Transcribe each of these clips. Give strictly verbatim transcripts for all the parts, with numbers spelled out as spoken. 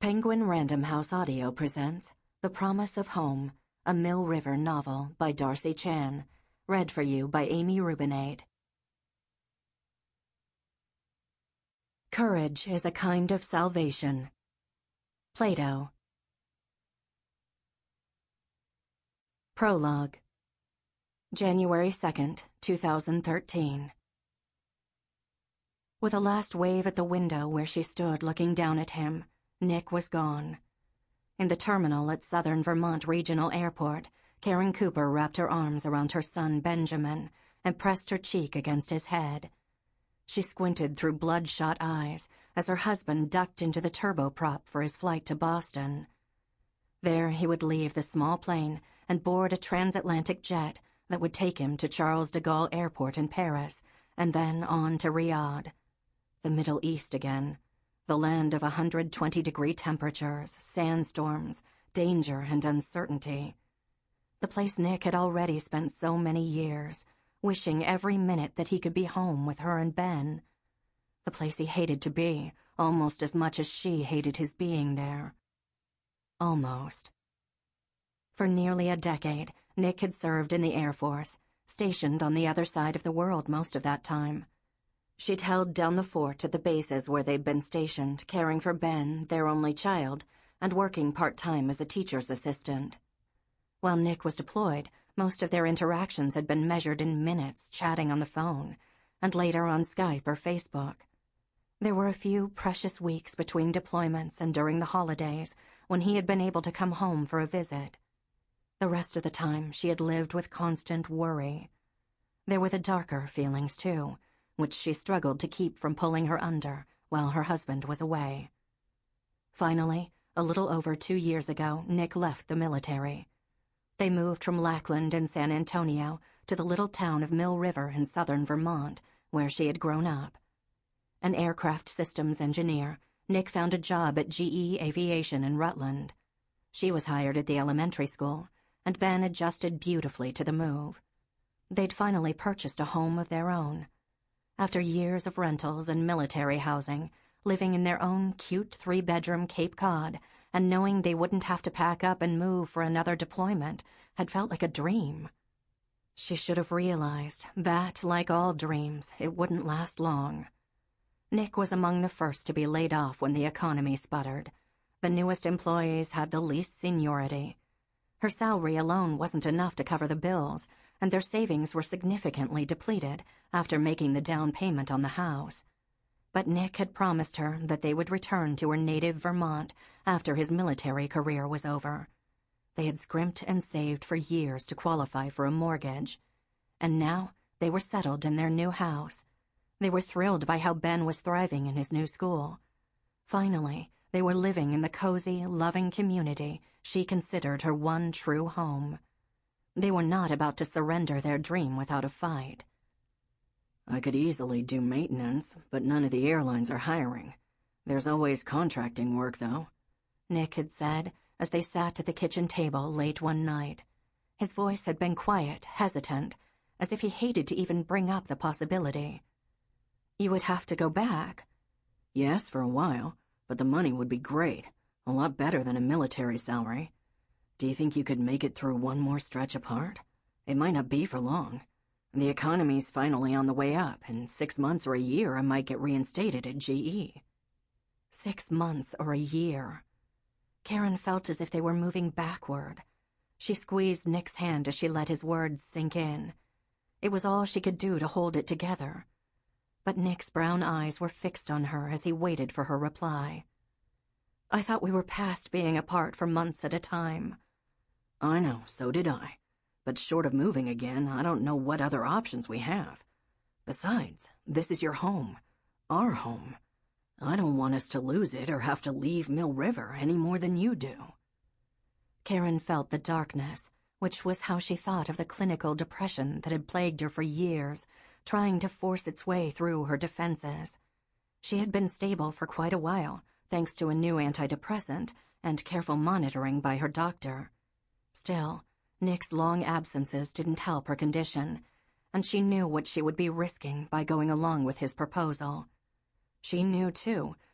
Penguin Random House Audio presents The Promise of Home, a Mill River novel by Darcy Chan, read for you by Amy Rubinate. Courage is a kind of salvation. Plato. Prologue. January second, two thousand thirteen. With a last wave at the window where she stood looking down at him, Nick was gone. In the terminal at Southern Vermont Regional Airport, Karen Cooper wrapped her arms around her son Benjamin and pressed her cheek against his head. She squinted through bloodshot eyes as her husband ducked into the turboprop for his flight to Boston. There he would leave the small plane and board a transatlantic jet that would take him to Charles de Gaulle Airport in Paris and then on to Riyadh. The Middle East again. The land of one hundred twenty degree temperatures, sandstorms, danger, and uncertainty. The place Nick had already spent so many years, wishing every minute that he could be home with her and Ben. The place he hated to be, almost as much as she hated his being there. Almost. For nearly a decade, Nick had served in the Air Force, stationed on the other side of the world most of that time. She'd held down the fort at the bases where they'd been stationed, caring for Ben, their only child, and working part-time as a teacher's assistant. While Nick was deployed, most of their interactions had been measured in minutes, chatting on the phone, and later on Skype or Facebook. There were a few precious weeks between deployments and during the holidays when he had been able to come home for a visit. The rest of the time, she had lived with constant worry. There were the darker feelings, too, which she struggled to keep from pulling her under while her husband was away. Finally, a little over two years ago, Nick left the military. They moved from Lackland in San Antonio to the little town of Mill River in southern Vermont, where she had grown up. An aircraft systems engineer, Nick found a job at G E Aviation in Rutland. She was hired at the elementary school, and Ben adjusted beautifully to the move. They'd finally purchased a home of their own. After years of rentals and military housing, living in their own cute three-bedroom Cape Cod, and knowing they wouldn't have to pack up and move for another deployment, had felt like a dream. She should have realized that, like all dreams, it wouldn't last long. Nick was among the first to be laid off when the economy sputtered. The newest employees had the least seniority. Her salary alone wasn't enough to cover the bills, and their savings were significantly depleted after making the down payment on the house. But Nick had promised her that they would return to her native Vermont after his military career was over. They had scrimped and saved for years to qualify for a mortgage, and now they were settled in their new house. They were thrilled by how Ben was thriving in his new school. Finally, they were living in the cozy, loving community she considered her one true home. They were not about to surrender their dream without a fight. I could easily do maintenance, but none of the airlines are hiring. There's always contracting work, though, Nick had said as they sat at the kitchen table late one night. His voice had been quiet, hesitant, as if he hated to even bring up the possibility. You would have to go back. Yes, for a while, but the money would be great, a lot better than a military salary. Do you think you could make it through one more stretch apart? It might not be for long. The economy's finally on the way up. In six months or a year, I might get reinstated at G E. Six months or a year. Karen felt as if they were moving backward. She squeezed Nick's hand as she let his words sink in. It was all she could do to hold it together. But Nick's brown eyes were fixed on her as he waited for her reply. I thought we were past being apart for months at a time. I know, so did I. But short of moving again, I don't know what other options we have. Besides, this is your home. Our home. I don't want us to lose it or have to leave Mill River any more than you do. Karen felt the darkness, which was how she thought of the clinical depression that had plagued her for years, trying to force its way through her defenses. She had been stable for quite a while, thanks to a new antidepressant and careful monitoring by her doctor. Still, Nick's long absences didn't help her condition, and she knew what she would be risking by going along with his proposal. She knew, too,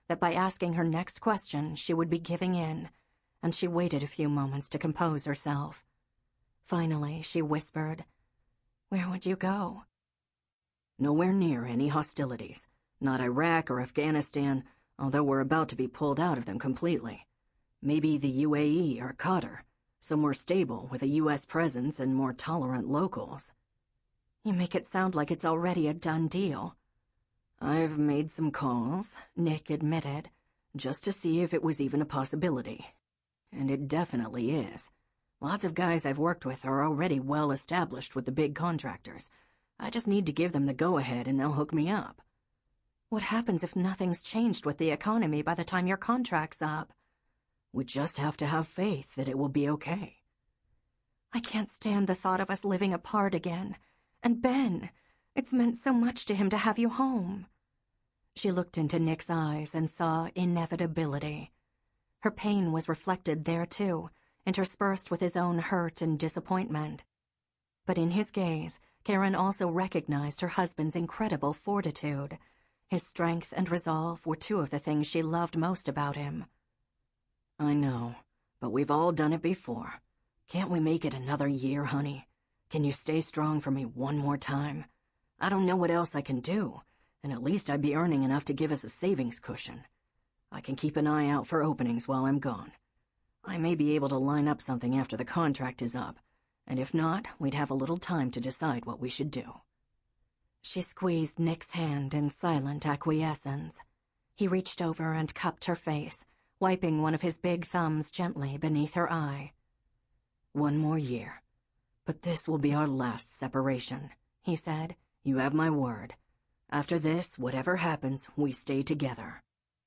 that by asking her next question she would be giving in, and she waited a few moments to compose herself. Finally, she whispered, "Where would you go?" "Nowhere near any hostilities. Not Iraq or Afghanistan, although we're about to be pulled out of them completely. Maybe the U A E or Qatar, somewhere stable with a U S presence and more tolerant locals." "You make it sound like it's already a done deal." "I've made some calls," Nick admitted, "just to see if it was even a possibility. And it definitely is. Lots of guys I've worked with are already well established with the big contractors. I just need to give them the go-ahead and they'll hook me up." "What happens if nothing's changed with the economy by the time your contract's up?" "We just have to have faith that it will be okay." "I can't stand the thought of us living apart again. And Ben, it's meant so much to him to have you home." She looked into Nick's eyes and saw inevitability. Her pain was reflected there too, interspersed with his own hurt and disappointment. But in his gaze, Karen also recognized her husband's incredible fortitude. His strength and resolve were two of the things she loved most about him. "I know, but we've all done it before. Can't we make it another year, honey? Can you stay strong for me one more time? I don't know what else I can do, and at least I'd be earning enough to give us a savings cushion. I can keep an eye out for openings while I'm gone. I may be able to line up something after the contract is up, and if not, we'd have a little time to decide what we should do." She squeezed Nick's hand in silent acquiescence. He reached over and cupped her face, wiping one of his big thumbs gently beneath her eye. "One more year. But this will be our last separation," he said. "You have my word. After this, whatever happens, we stay together."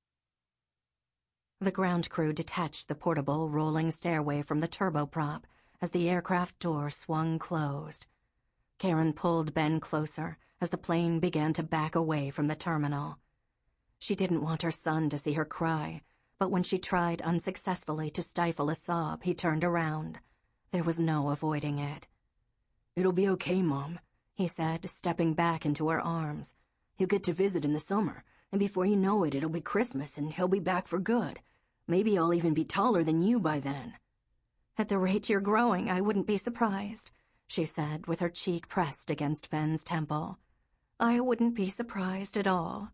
The ground crew detached the portable rolling stairway from the turboprop as the aircraft door swung closed. Karen pulled Ben closer as the plane began to back away from the terminal. She didn't want her son to see her cry, but when she tried unsuccessfully to stifle a sob, he turned around. There was no avoiding it. "It'll be okay, Mom," he said, stepping back into her arms. "He'll get to visit in the summer, and before you know it, it'll be Christmas and he'll be back for good. Maybe I'll even be taller than you by then." "At the rate you're growing, I wouldn't be surprised," she said, with her cheek pressed against Ben's temple. "I wouldn't be surprised at all."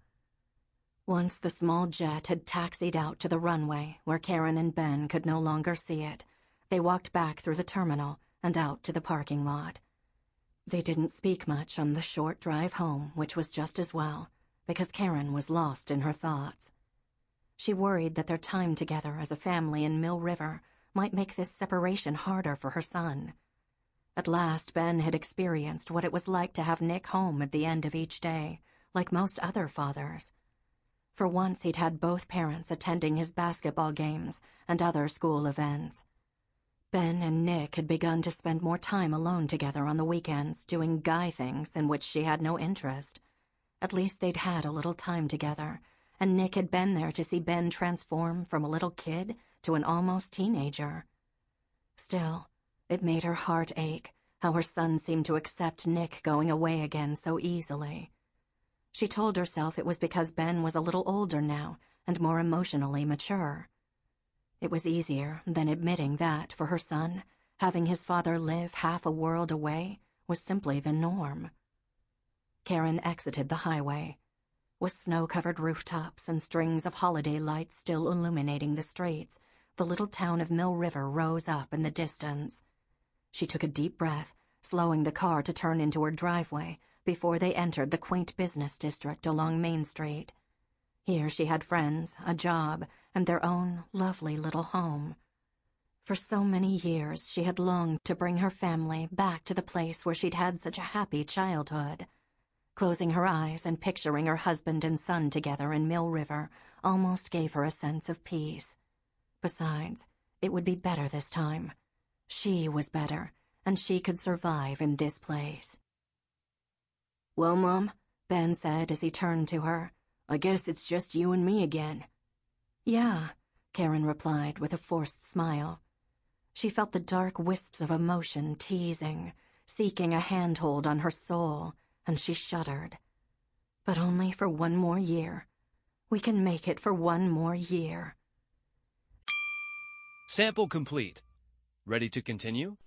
Once the small jet had taxied out to the runway where Karen and Ben could no longer see it, they walked back through the terminal and out to the parking lot. They didn't speak much on the short drive home, which was just as well, because Karen was lost in her thoughts. She worried that their time together as a family in Mill River might make this separation harder for her son. At last, Ben had experienced what it was like to have Nick home at the end of each day, like most other fathers. For once, he'd had both parents attending his basketball games and other school events. Ben and Nick had begun to spend more time alone together on the weekends, doing guy things in which she had no interest. At least they'd had a little time together, and Nick had been there to see Ben transform from a little kid to an almost teenager. Still, it made her heart ache how her son seemed to accept Nick going away again so easily. She told herself it was because Ben was a little older now and more emotionally mature. It was easier than admitting that, for her son, having his father live half a world away was simply the norm. Karen exited the highway. With snow-covered rooftops and strings of holiday lights still illuminating the streets, the little town of Mill River rose up in the distance. She took a deep breath, slowing the car to turn into her driveway before they entered the quaint business district along Main Street. Here she had friends, a job, and their own lovely little home. For so many years she had longed to bring her family back to the place where she'd had such a happy childhood. Closing her eyes and picturing her husband and son together in Mill River almost gave her a sense of peace. Besides, it would be better this time. She was better, and she could survive in this place. "Well, Mom," Ben said as he turned to her, "I guess it's just you and me again." "Yeah," Karen replied with a forced smile. She felt the dark wisps of emotion teasing, seeking a handhold on her soul, and she shuddered. But only for one more year. We can make it for one more year. Sample complete. Ready to continue?